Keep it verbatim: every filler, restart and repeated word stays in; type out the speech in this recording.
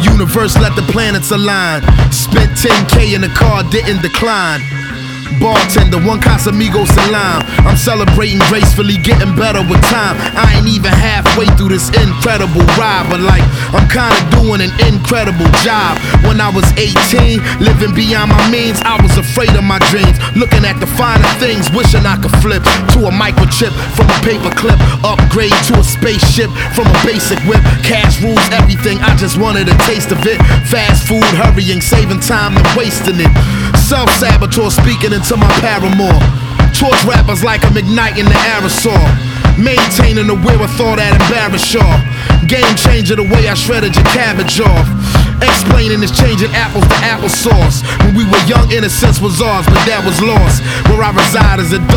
universe let the planets align. Spent ten K in the car, didn't decline. Bartender, one Casamigos and lime. I'm celebrating gracefully, getting better with time. I ain't even halfway through this incredible ride, but like, I'm kinda doing an incredible job. When I was eighteen, living beyond my means, I was afraid of my dreams. Looking at the finer things, wishing I could flip to a microchip from a paper clip. Upgrade to a spaceship from a basic whip. Cash rules everything, I just wanted a taste of it. Fast food, hurrying, saving time and wasting it. Self-saboteur speaking into my paramour. Torch rappers like I'm igniting the aerosol. Maintaining the wherewithal that embarrass y'all. Game changer the way I shredded your cabbage off. Explaining is changing apples to applesauce. When we were young, innocence was ours, but that was lost. Where I reside is a